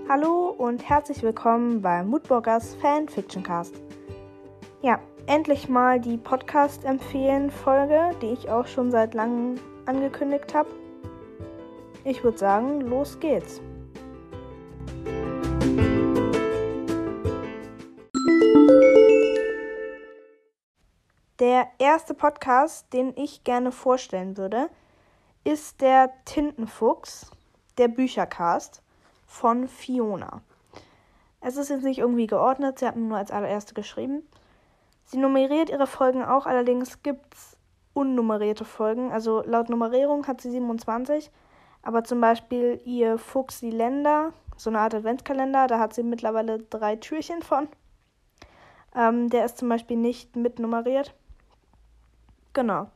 Hallo und herzlich willkommen beim Moodboggers Fanfictioncast. Ja, endlich mal die Podcast-Empfehlen-Folge, die ich auch schon seit langem angekündigt habe. Ich würde sagen, los geht's. Der erste Podcast, den ich gerne vorstellen würde, ist der Tintenfuchs, der Büchercast von Fiona. Es ist jetzt nicht irgendwie geordnet, sie hat nur als allererste geschrieben. Sie nummeriert ihre Folgen auch, allerdings gibt es unnummerierte Folgen. Also laut Nummerierung hat sie 27, aber zum Beispiel ihr Fuchsi Länder, so eine Art Adventskalender, da hat sie mittlerweile 3 Türchen von. Der ist zum Beispiel nicht mitnummeriert. Genau.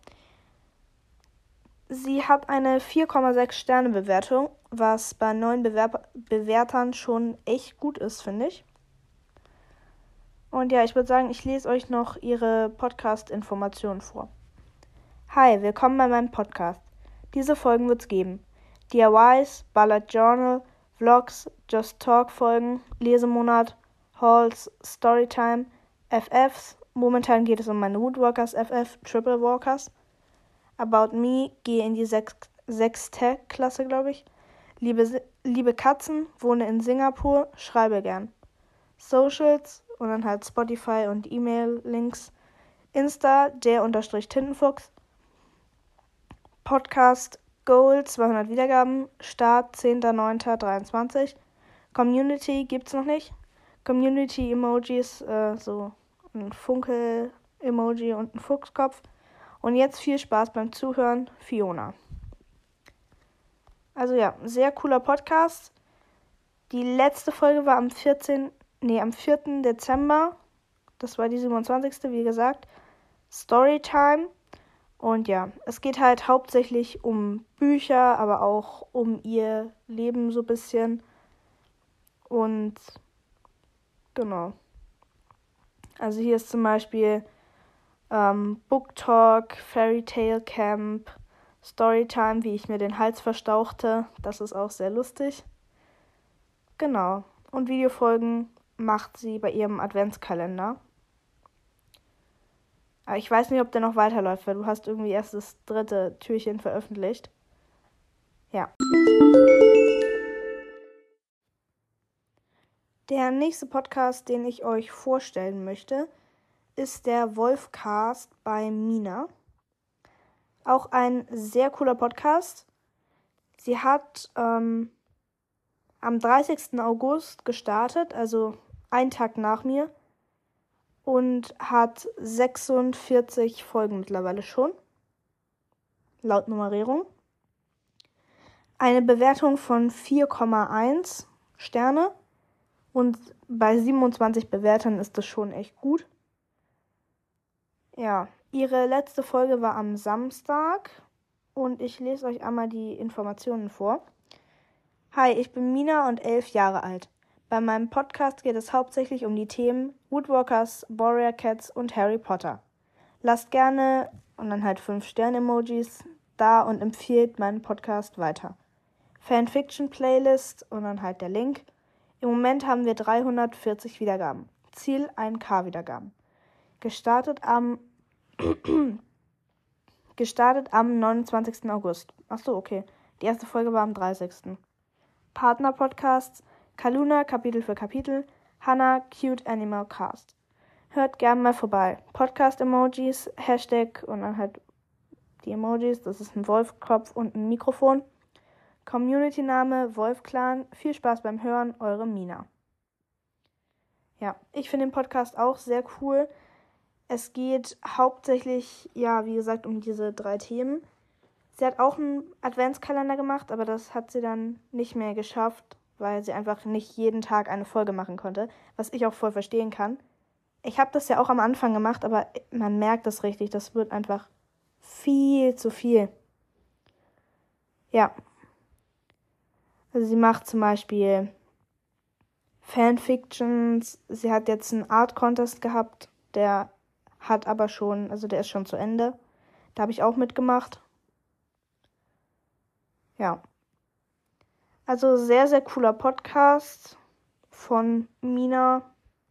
Sie hat eine 4,6 Sterne Bewertung, was bei neuen Bewertern schon echt gut ist, finde ich. Und ja, ich würde sagen, ich lese euch noch ihre Podcast-Informationen vor. Hi, willkommen bei meinem Podcast. Diese Folgen wird es geben. DIYs, Ballad Journal, Vlogs, Just Talk Folgen, Lesemonat, Hauls, Storytime, FFs. Momentan geht es um meine Woodwalkers FF, Triple Walkers. About Me, gehe in die 6. Klasse, glaube ich. Liebe Katzen, wohne in Singapur, schreibe gern. Socials und dann halt Spotify und E-Mail-Links. Insta, der_Tintenfuchs. Podcast, Goal, 200 Wiedergaben. Start, 10.09.23. Community gibt's noch nicht. Community-Emojis, so ein Funkel-Emoji und ein Fuchskopf. Und jetzt viel Spaß beim Zuhören, Fiona. Also ja, sehr cooler Podcast. Die letzte Folge war am 4. Dezember. Das war die 27. wie gesagt. Storytime. Und ja, es geht halt hauptsächlich um Bücher, aber auch um ihr Leben so ein bisschen. Und genau. Also hier ist zum Beispiel Book Talk, Fairy Tale Camp, Storytime, wie ich mir den Hals verstauchte. Das ist auch sehr lustig. Genau. Und Videofolgen macht sie bei ihrem Adventskalender. Aber ich weiß nicht, ob der noch weiterläuft, weil du hast irgendwie erst das 3. Türchen veröffentlicht. Ja. Der nächste Podcast, den ich euch vorstellen möchte, ist der Wolfcast bei Mina. Auch ein sehr cooler Podcast. Sie hat am 30. August gestartet, also einen Tag nach mir, und hat 46 Folgen mittlerweile schon, laut Nummerierung. Eine Bewertung von 4,1 Sterne und bei 27 Bewertern ist das schon echt gut. Ja, ihre letzte Folge war am Samstag und ich lese euch einmal die Informationen vor. Hi, ich bin Mina und 11 Jahre alt. Bei meinem Podcast geht es hauptsächlich um die Themen Woodwalkers, Warrior Cats und Harry Potter. Lasst gerne, und dann halt 5 Sterne-Emojis, da und empfiehlt meinen Podcast weiter. Fanfiction-Playlist und dann halt der Link. Im Moment haben wir 340 Wiedergaben. Ziel 1.000 Wiedergaben. Gestartet am 29. August. Achso, okay. Die erste Folge war am 30. Partner-Podcasts: Kaluna, Kapitel für Kapitel, Hannah, Cute Animal Cast. Hört gern mal vorbei. Podcast-Emojis, Hashtag und dann halt die Emojis. Das ist ein Wolfkopf und ein Mikrofon. Community-Name Wolfclan. Viel Spaß beim Hören, eure Mina. Ja, ich finde den Podcast auch sehr cool. Es geht hauptsächlich, ja, wie gesagt, um diese 3 Themen. Sie hat auch einen Adventskalender gemacht, aber das hat sie dann nicht mehr geschafft, weil sie einfach nicht jeden Tag eine Folge machen konnte, was ich auch voll verstehen kann. Ich habe das ja auch am Anfang gemacht, aber man merkt das richtig, das wird einfach viel zu viel. Ja. Also sie macht zum Beispiel Fanfictions, sie hat jetzt einen Art-Contest gehabt, der ist schon zu Ende. Da habe ich auch mitgemacht. Ja. Also sehr, sehr cooler Podcast. von Mina.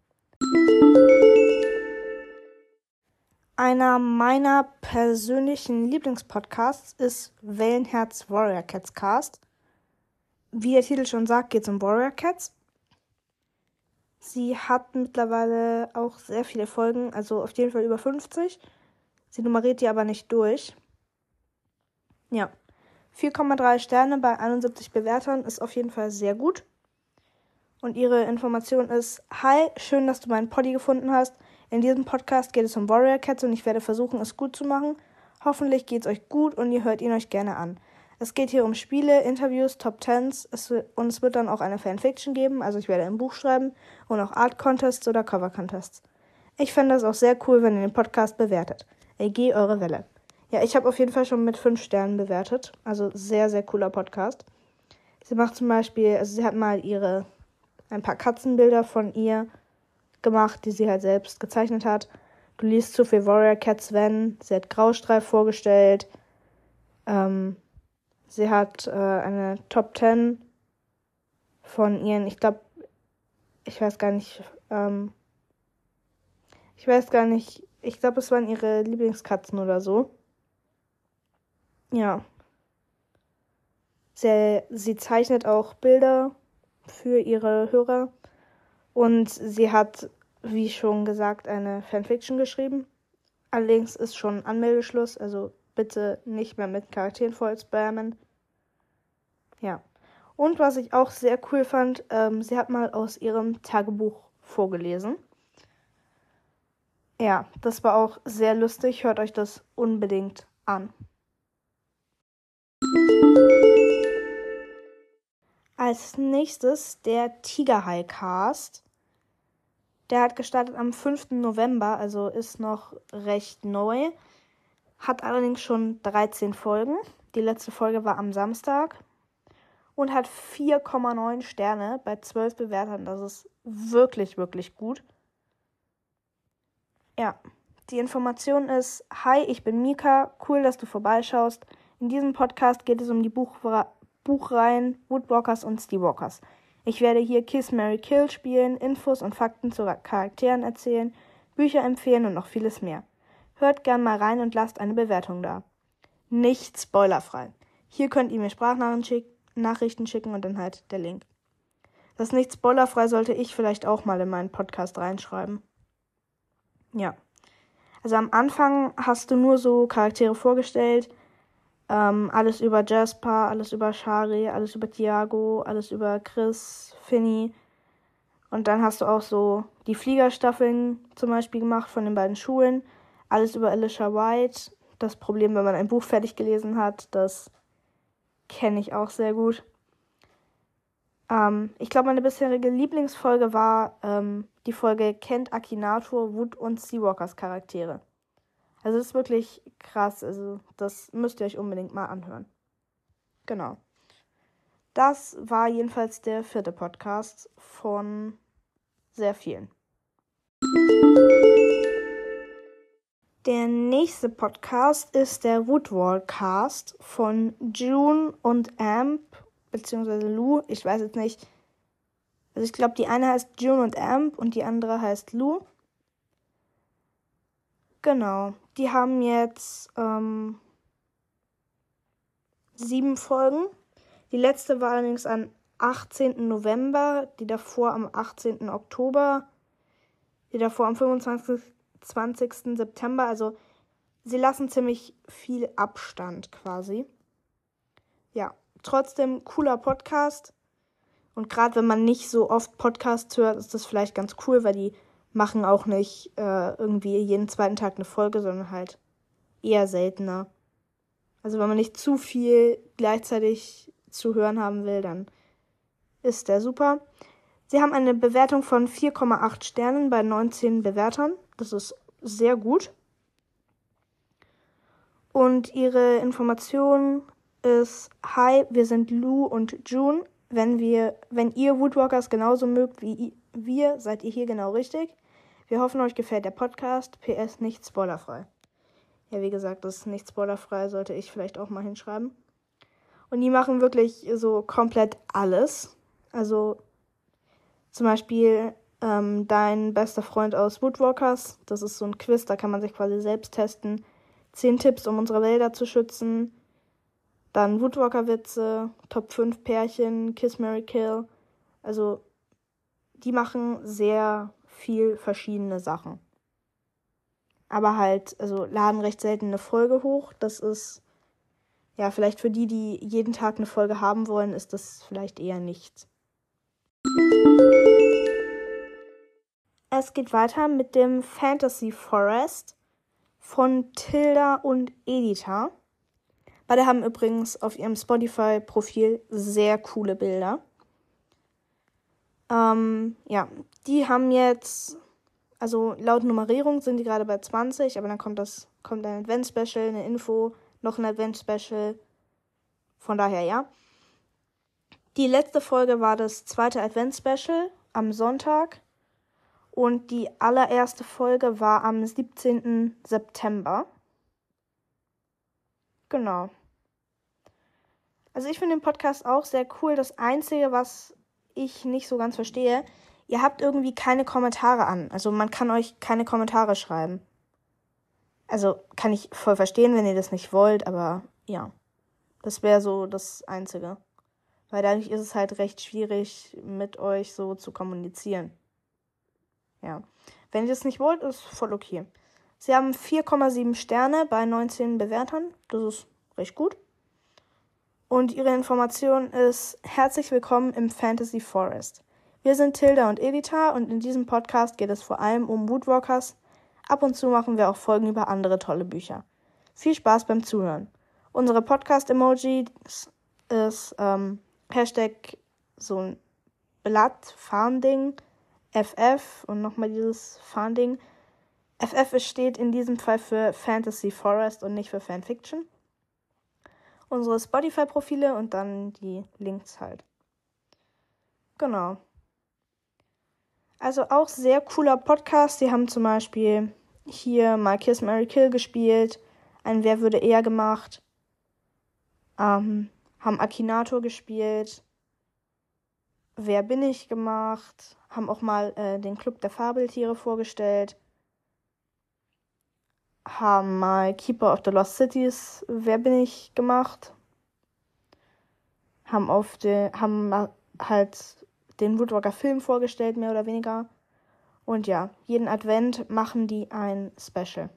Einer meiner persönlichen Lieblingspodcasts ist Wellenherz Warrior Cats Cast. Wie der Titel schon sagt, geht es um Warrior Cats. Sie hat mittlerweile auch sehr viele Folgen, also auf jeden Fall über 50. Sie nummeriert die aber nicht durch. Ja, 4,3 Sterne bei 71 Bewertern ist auf jeden Fall sehr gut. Und ihre Information ist: Hi, schön, dass du meinen Poddy gefunden hast. In diesem Podcast geht es um Warrior Cats und ich werde versuchen, es gut zu machen. Hoffentlich geht es euch gut und ihr hört ihn euch gerne an. Es geht hier um Spiele, Interviews, Top Tens und es wird dann auch eine Fanfiction geben, also ich werde ein Buch schreiben und auch Art Contests oder Cover Contests. Ich fände das auch sehr cool, wenn ihr den Podcast bewertet. EG, eure Welle. Ja, ich habe auf jeden Fall schon mit 5 Sternen bewertet, also sehr, sehr cooler Podcast. Sie macht zum Beispiel, also sie hat mal ein paar Katzenbilder von ihr gemacht, die sie halt selbst gezeichnet hat. Du liest zu viel Warrior Cats, wenn. Sie hat Graustreif vorgestellt. Sie hat eine Top 10 von ihren, ich glaube, ich glaube, es waren ihre Lieblingskatzen oder so. Ja. Sie zeichnet auch Bilder für ihre Hörer. Und sie hat, wie schon gesagt, eine Fanfiction geschrieben. Allerdings ist schon Anmeldeschluss, also bitte nicht mehr mit Charakteren voll spammen. Ja. Und was ich auch sehr cool fand, sie hat mal aus ihrem Tagebuch vorgelesen. Ja, das war auch sehr lustig. Hört euch das unbedingt an. Als nächstes der Tigerhai-Cast. Der hat gestartet am 5. November, also ist noch recht neu. Hat allerdings schon 13 Folgen. Die letzte Folge war am Samstag. Und hat 4,9 Sterne bei 12 Bewertern. Das ist wirklich, wirklich gut. Ja, die Information ist: Hi, ich bin Mika. Cool, dass du vorbeischaust. In diesem Podcast geht es um die Buchreihen Woodwalkers und Steelwalkers. Ich werde hier Kiss, Marry, Kill spielen, Infos und Fakten zu Charakteren erzählen, Bücher empfehlen und noch vieles mehr. Hört gern mal rein und lasst eine Bewertung da. Nicht spoilerfrei. Hier könnt ihr mir Sprachnachrichten schicken und dann halt der Link. Das nicht spoilerfrei sollte ich vielleicht auch mal in meinen Podcast reinschreiben. Ja. Also am Anfang hast du nur so Charaktere vorgestellt. Alles über Jasper, alles über Shari, alles über Tiago, alles über Chris, Finny. Und dann hast du auch so die Fliegerstaffeln zum Beispiel gemacht von den beiden Schulen. Alles über Alicia White. Das Problem, wenn man ein Buch fertig gelesen hat, das kenne ich auch sehr gut. Ich glaube, meine bisherige Lieblingsfolge war die Folge Kennt Akinator, Wood und Seawalkers Charaktere. Also das ist wirklich krass. Also das müsst ihr euch unbedingt mal anhören. Genau. Das war jedenfalls der 4. Podcast von sehr vielen. Der nächste Podcast ist der Woodwall Cast von June und Amp, beziehungsweise Lou. Ich weiß jetzt nicht. Also ich glaube, die eine heißt June und Amp und die andere heißt Lou. Genau. Die haben jetzt 7 Folgen. Die letzte war allerdings am 18. November, die davor am 18. Oktober, die davor am 25. September. Also sie lassen ziemlich viel Abstand quasi. Ja, trotzdem cooler Podcast. Und gerade wenn man nicht so oft Podcasts hört, ist das vielleicht ganz cool, weil die machen auch nicht irgendwie jeden zweiten Tag eine Folge, sondern halt eher seltener. Also wenn man nicht zu viel gleichzeitig zu hören haben will, dann ist der super. Sie haben eine Bewertung von 4,8 Sternen bei 19 Bewertern. Das ist sehr gut. Und ihre Information ist: Hi, wir sind Lou und June. Wenn ihr Woodwalkers genauso mögt wie wir, seid ihr hier genau richtig. Wir hoffen, euch gefällt der Podcast. PS nicht spoilerfrei. Ja, wie gesagt, das ist nicht spoilerfrei, sollte ich vielleicht auch mal hinschreiben. Und die machen wirklich so komplett alles. Also Zum Beispiel dein bester Freund aus Woodwalkers. Das ist so ein Quiz, da kann man sich quasi selbst testen. 10 Tipps, um unsere Wälder zu schützen. Dann Woodwalker-Witze, Top 5 Pärchen, Kiss, Marry, Kill. Also die machen sehr viel verschiedene Sachen. Aber halt, also laden recht selten eine Folge hoch. Das ist, ja, vielleicht für die jeden Tag eine Folge haben wollen, ist das vielleicht eher nichts. Es geht weiter mit dem Fantasy Forest von Tilda und Editha. Beide haben übrigens auf ihrem Spotify-Profil sehr coole Bilder. Ja, die haben jetzt, also laut Nummerierung sind die gerade bei 20, aber dann kommt ein Advent-Special, eine Info, noch ein Advent-Special. Von daher, ja. Die letzte Folge war das 2. Advent-Special am Sonntag. Und die allererste Folge war am 17. September. Genau. Also ich finde den Podcast auch sehr cool. Das Einzige, was ich nicht so ganz verstehe, ihr habt irgendwie keine Kommentare an. Also man kann euch keine Kommentare schreiben. Also kann ich voll verstehen, wenn ihr das nicht wollt, aber ja. Das wäre so das Einzige. Weil dadurch ist es halt recht schwierig, mit euch so zu kommunizieren. Ja. Wenn ihr das nicht wollt, ist voll okay. Sie haben 4,7 Sterne bei 19 Bewertern. Das ist recht gut. Und ihre Information ist: Herzlich willkommen im Fantasy Forest. Wir sind Tilda und Editha und in diesem Podcast geht es vor allem um Woodwalkers. Ab und zu machen wir auch Folgen über andere tolle Bücher. Viel Spaß beim Zuhören. Unsere Podcast-Emoji ist Hashtag so ein Blatt-Fahnding, FF und nochmal dieses Fahnding. FF steht in diesem Fall für Fantasy Forest und nicht für Fanfiction. Unsere Spotify-Profile und dann die Links halt. Genau. Also auch sehr cooler Podcast. Die haben zum Beispiel hier mal Kiss, Marry, Kill gespielt, ein Wer würde eher gemacht, haben Akinator gespielt, Wer bin ich gemacht, haben auch mal den Club der Fabeltiere vorgestellt, haben mal Keeper of the Lost Cities, Wer bin ich gemacht, haben halt den Woodwalker Film vorgestellt, mehr oder weniger. Und ja, jeden Advent machen die ein Special.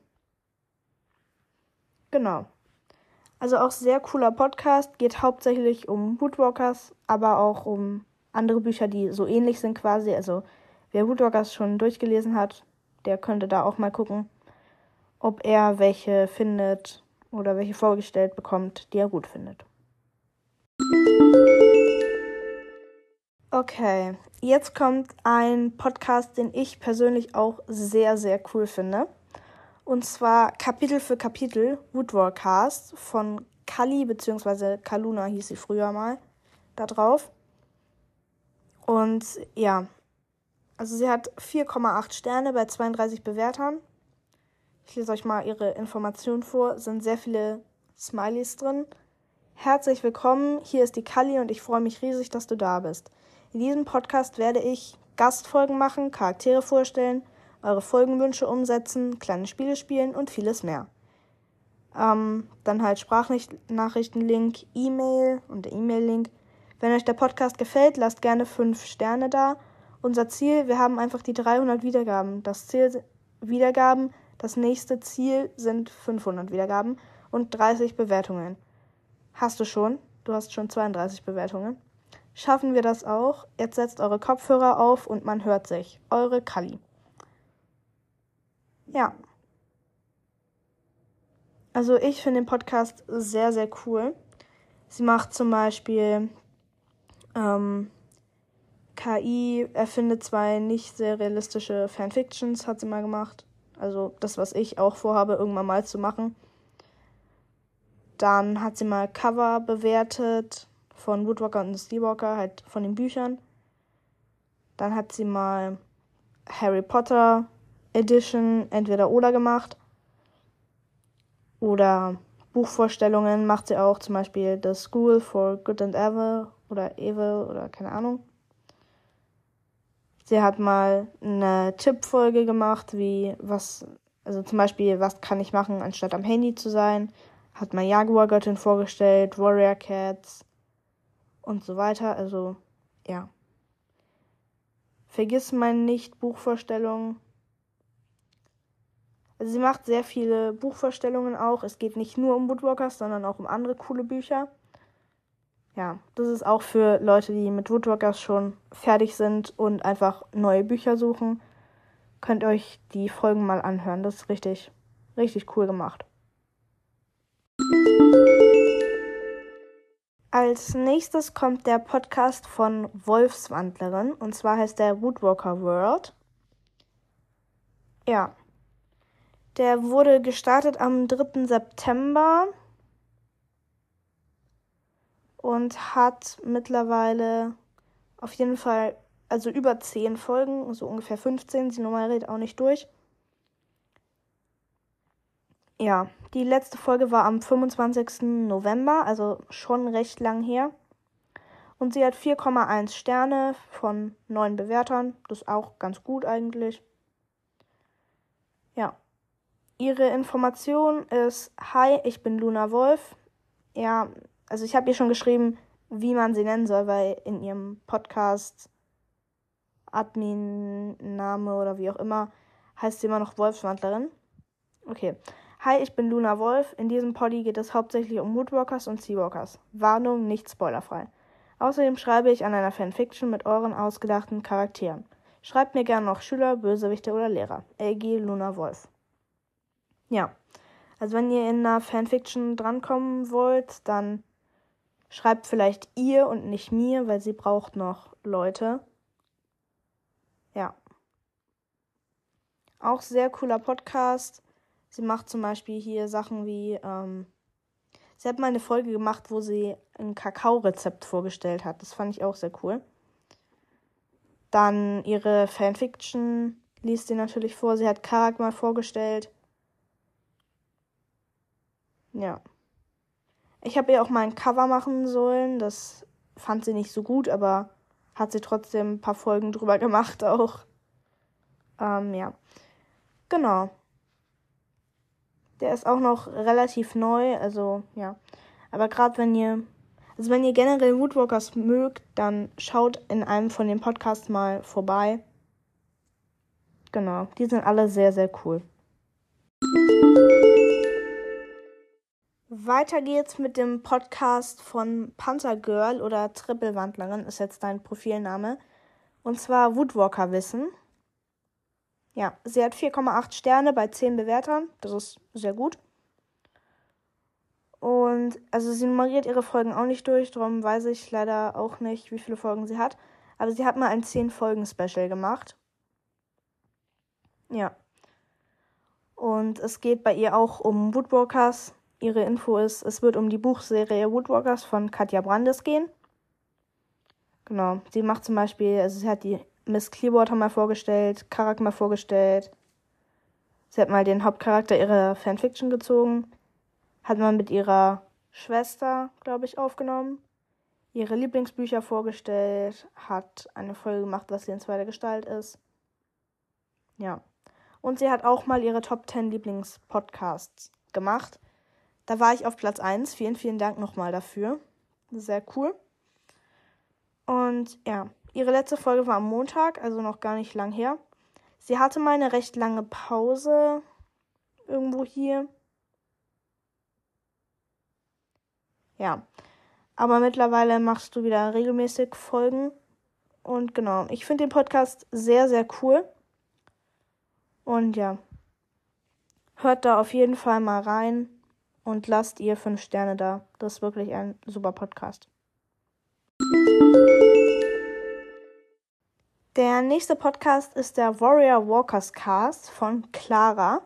Genau. Also auch sehr cooler Podcast, geht hauptsächlich um Woodwalkers, aber auch um andere Bücher, die so ähnlich sind quasi. Also wer Woodwalkers schon durchgelesen hat, der könnte da auch mal gucken, ob er welche findet oder welche vorgestellt bekommt, die er gut findet. Okay, jetzt kommt ein Podcast, den ich persönlich auch sehr, sehr cool finde. Und zwar Kapitel für Kapitel, Woodwalkers von Kali bzw. Kaluna hieß sie früher mal, da drauf. Und ja, also sie hat 4,8 Sterne bei 32 Bewertern. Ich lese euch mal ihre Informationen vor, es sind sehr viele Smileys drin. Herzlich willkommen, hier ist die Kali und ich freue mich riesig, dass du da bist. In diesem Podcast werde ich Gastfolgen machen, Charaktere vorstellen, eure Folgenwünsche umsetzen, kleine Spiele spielen und vieles mehr. Dann halt Sprachnachrichten-Link, E-Mail und der E-Mail-Link. Wenn euch der Podcast gefällt, lasst gerne 5 Sterne da. Unser Ziel, wir haben einfach die 300 Wiedergaben. Das Ziel Wiedergaben, das nächste Ziel sind 500 Wiedergaben und 30 Bewertungen. Hast du schon? Du hast schon 32 Bewertungen. Schaffen wir das auch? Jetzt setzt eure Kopfhörer auf und man hört sich. Eure Kali. Ja. Also ich finde den Podcast sehr, sehr cool. Sie macht zum Beispiel KI, erfindet 2 nicht sehr realistische Fanfictions, hat sie mal gemacht. Also das, was ich auch vorhabe, irgendwann mal zu machen. Dann hat sie mal Cover bewertet von Woodwalker und Sleepwalker, halt von den Büchern. Dann hat sie mal Harry Potter Edition entweder oder gemacht. Oder Buchvorstellungen macht sie auch, zum Beispiel The School for Good and Evil oder keine Ahnung. Sie hat mal eine Tippfolge gemacht, also zum Beispiel, was kann ich machen, anstatt am Handy zu sein. Hat mal Jaguar-Göttin vorgestellt, Warrior Cats und so weiter. Also, ja. Vergiss meine nicht Buchvorstellungen. Also sie macht sehr viele Buchvorstellungen auch. Es geht nicht nur um Woodwalkers, sondern auch um andere coole Bücher. Ja, das ist auch für Leute, die mit Woodwalkers schon fertig sind und einfach neue Bücher suchen. Könnt ihr euch die Folgen mal anhören. Das ist richtig, richtig cool gemacht. Als nächstes kommt der Podcast von Wolfswandlerin. Und zwar heißt der Woodwalker World. Ja. Der wurde gestartet am 3. September. Und hat mittlerweile auf jeden Fall, also über 10 Folgen, so ungefähr 15, die Nummer redet auch nicht durch. Ja, die letzte Folge war am 25. November, also schon recht lang her. Und sie hat 4,1 Sterne von 9 Bewertern. Das ist auch ganz gut eigentlich. Ja. Ihre Information ist: Hi, ich bin Luna Wolf. Ja, also ich habe ihr schon geschrieben, wie man sie nennen soll, weil in ihrem Podcast Admin-Name oder wie auch immer heißt sie immer noch Wolfswandlerin. Okay. Hi, ich bin Luna Wolf. In diesem Poddy geht es hauptsächlich um Woodwalkers und Seawalkers. Warnung, nicht spoilerfrei. Außerdem schreibe ich an einer Fanfiction mit euren ausgedachten Charakteren. Schreibt mir gerne noch Schüler, Bösewichte oder Lehrer. LG Luna Wolf. Ja, also wenn ihr in einer Fanfiction drankommen wollt, dann schreibt vielleicht ihr und nicht mir, weil sie braucht noch Leute. Ja. Auch sehr cooler Podcast. Sie macht zum Beispiel hier Sachen wie, sie hat mal eine Folge gemacht, wo sie ein Kakao-Rezept vorgestellt hat. Das fand ich auch sehr cool. Dann ihre Fanfiction liest sie natürlich vor. Sie hat Karak mal vorgestellt. Ja. Ich habe ihr auch mal ein Cover machen sollen. Das fand sie nicht so gut, aber hat sie trotzdem ein paar Folgen drüber gemacht auch. Ja. Genau. Der ist auch noch relativ neu, also ja. Aber gerade wenn ihr generell Woodwalkers mögt, dann schaut in einem von den Podcasts mal vorbei. Genau, die sind alle sehr, sehr cool. Weiter geht's mit dem Podcast von Panther Girl oder Trippelwandlerin, ist jetzt dein Profilname. Und zwar Woodwalker Wissen. Ja, sie hat 4,8 Sterne bei 10 Bewertern. Das ist sehr gut. Und also sie nummeriert ihre Folgen auch nicht durch, darum weiß ich leider auch nicht, wie viele Folgen sie hat. Aber sie hat mal ein 10-Folgen-Special gemacht. Ja. Und es geht bei ihr auch um Woodwalkers. Ihre Info ist, es wird um die Buchserie Woodwalkers von Katja Brandes gehen. Genau. Sie macht zum Beispiel, also sie hat die Miss Clearwater mal vorgestellt, Karak mal vorgestellt. Sie hat mal den Hauptcharakter ihrer Fanfiction gezogen. Hat man mit ihrer Schwester, glaube ich, aufgenommen. Ihre Lieblingsbücher vorgestellt. Hat eine Folge gemacht, was sie in zweiter Gestalt ist. Ja. Und sie hat auch mal ihre Top 10 Lieblingspodcasts gemacht. Da war ich auf Platz 1. Vielen, vielen Dank nochmal dafür. Sehr cool. Und ja, ihre letzte Folge war am Montag, also noch gar nicht lang her. Sie hatte mal eine recht lange Pause irgendwo hier. Ja, aber mittlerweile machst du wieder regelmäßig Folgen. Und genau, ich finde den Podcast sehr, sehr cool. Und ja, hört da auf jeden Fall mal rein und lasst ihr 5 Sterne da. Das ist wirklich ein super Podcast. Der nächste Podcast ist der Warrior Walkers Cast von Clara.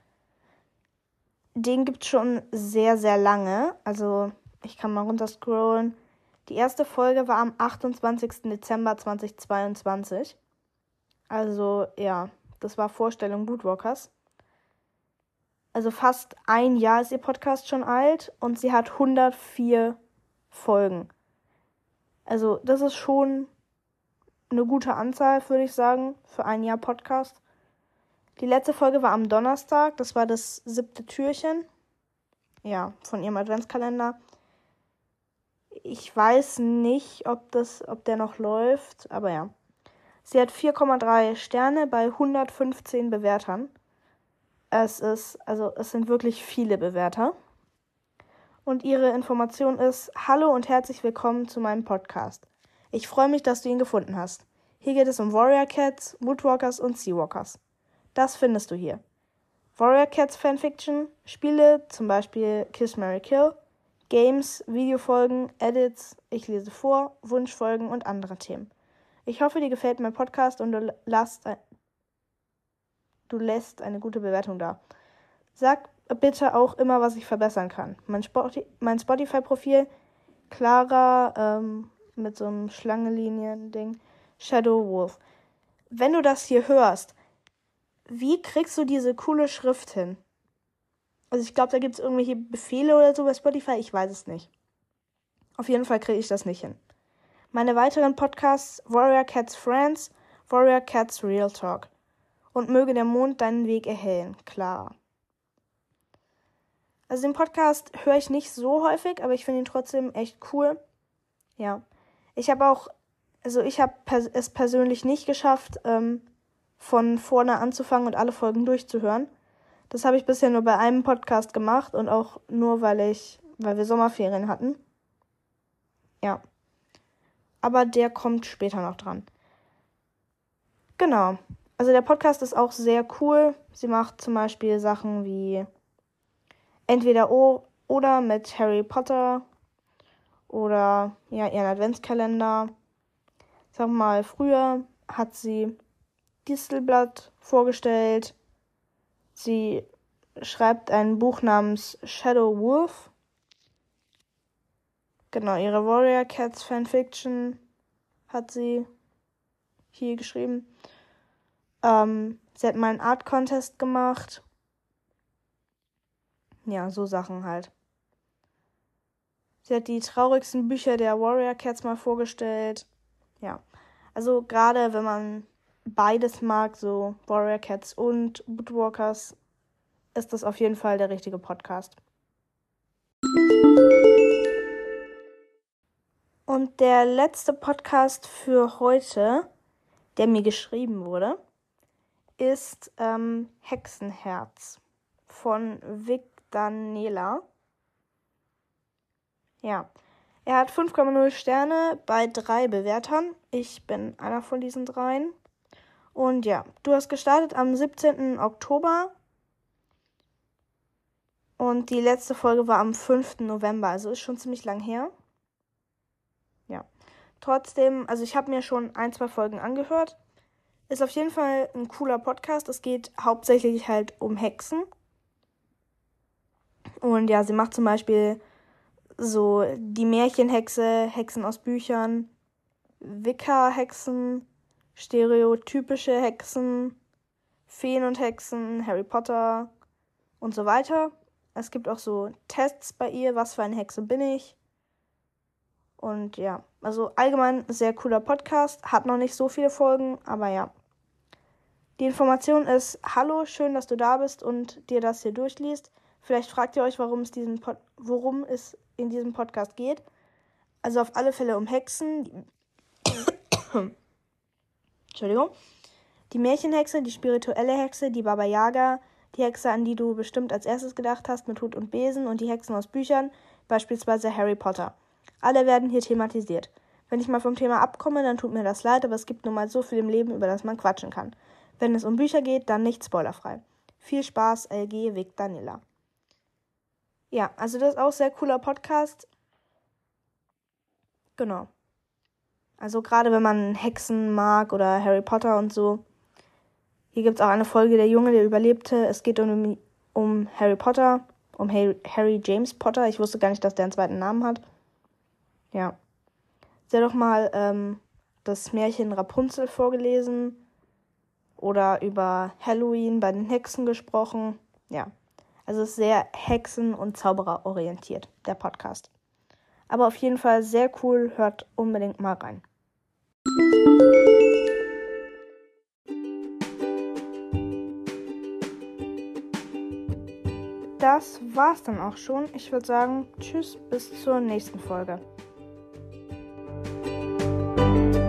Den gibt es schon sehr, sehr lange. Also ich kann mal runterscrollen. Die erste Folge war am 28. Dezember 2022. Also ja, das war Vorstellung Woodwalkers. Also fast ein Jahr ist ihr Podcast schon alt und sie hat 104 Folgen. Also das ist schon eine gute Anzahl, würde ich sagen, für ein Jahr Podcast. Die letzte Folge war am Donnerstag. Das war das 7. Türchen. Ja, von ihrem Adventskalender. Ich weiß nicht, ob der noch läuft, aber ja. Sie hat 4,3 Sterne bei 115 Bewertern. Es sind wirklich viele Bewerter. Und ihre Information ist: Hallo und herzlich willkommen zu meinem Podcast. Ich freue mich, dass du ihn gefunden hast. Hier geht es um Warrior Cats, Woodwalkers und Seawalkers. Das findest du hier. Warrior Cats Fanfiction, Spiele, zum Beispiel Kiss, Marry, Kill, Games, Videofolgen, Edits, ich lese vor, Wunschfolgen und andere Themen. Ich hoffe, dir gefällt mein Podcast und du lässt eine gute Bewertung da. Sag bitte auch immer, was ich verbessern kann. Mein Spotify-Profil, Clara, mit so einem Schlangenlinien-Ding, Shadow Wolf. Wenn du das hier hörst, wie kriegst du diese coole Schrift hin? Also ich glaube, da gibt es irgendwelche Befehle oder so bei Spotify, ich weiß es nicht. Auf jeden Fall kriege ich das nicht hin. Meine weiteren Podcasts: Warrior Cats Friends, Warrior Cats Real Talk. Und möge der Mond deinen Weg erhellen, Clara. Also den Podcast höre ich nicht so häufig, aber ich finde ihn trotzdem echt cool. Ja. Ich habe es persönlich nicht geschafft, von vorne anzufangen und alle Folgen durchzuhören. Das habe ich bisher nur bei einem Podcast gemacht und auch nur, weil wir Sommerferien hatten. Ja. Aber der kommt später noch dran. Genau. Also der Podcast ist auch sehr cool. Sie macht zum Beispiel Sachen wie entweder oder mit Harry Potter oder ja, ihren Adventskalender. Sag mal, früher hat sie Distelblatt vorgestellt. Sie schreibt ein Buch namens Shadow Wolf. Genau, ihre Warrior Cats Fanfiction hat sie hier geschrieben. Sie hat mal einen Art Contest gemacht. Ja, so Sachen halt. Sie hat die traurigsten Bücher der Warrior Cats mal vorgestellt. Ja, also gerade wenn man beides mag, so Warrior Cats und Woodwalkers, ist das auf jeden Fall der richtige Podcast. Und der letzte Podcast für heute, der mir geschrieben wurde, ist Hexenherz von Vic Daniela. Ja, er hat 5,0 Sterne bei 3 Bewertern. Ich bin einer von diesen 3. Und ja, du hast gestartet am 17. Oktober. Und die letzte Folge war am 5. November, also ist schon ziemlich lang her. Ja, trotzdem, also ich habe mir schon 1-2 Folgen angehört. Ist auf jeden Fall ein cooler Podcast. Es geht hauptsächlich halt um Hexen. Und ja, sie macht zum Beispiel so die Märchenhexe, Hexen aus Büchern, Wicca-Hexen, stereotypische Hexen, Feen und Hexen, Harry Potter und so weiter. Es gibt auch so Tests bei ihr, was für eine Hexe bin ich. Und ja, also allgemein sehr cooler Podcast. Hat noch nicht so viele Folgen, aber ja. Die Information ist: Hallo, schön, dass du da bist und dir das hier durchliest. Vielleicht fragt ihr euch, worum es in diesem Podcast geht. Also auf alle Fälle um Hexen. Entschuldigung. Die Märchenhexe, die spirituelle Hexe, die Baba Yaga, die Hexe, an die du bestimmt als erstes gedacht hast, mit Hut und Besen, und die Hexen aus Büchern, beispielsweise Harry Potter. Alle werden hier thematisiert. Wenn ich mal vom Thema abkomme, dann tut mir das leid, aber es gibt nun mal so viel im Leben, über das man quatschen kann. Wenn es um Bücher geht, dann nicht spoilerfrei. Viel Spaß, LG Vic Daniela. Ja, also das ist auch ein sehr cooler Podcast. Genau. Also gerade wenn man Hexen mag oder Harry Potter und so. Hier gibt es auch eine Folge, der Junge, der überlebte. Es geht um Harry Potter, um Harry James Potter. Ich wusste gar nicht, dass der einen zweiten Namen hat. Ja. Sie hat doch mal das Märchen Rapunzel vorgelesen oder über Halloween bei den Hexen gesprochen. Ja, also es ist sehr Hexen- und Zauberer orientiert, der Podcast. Aber auf jeden Fall sehr cool, hört unbedingt mal rein. das war's dann auch schon. Ich würde sagen, tschüss, bis zur nächsten Folge.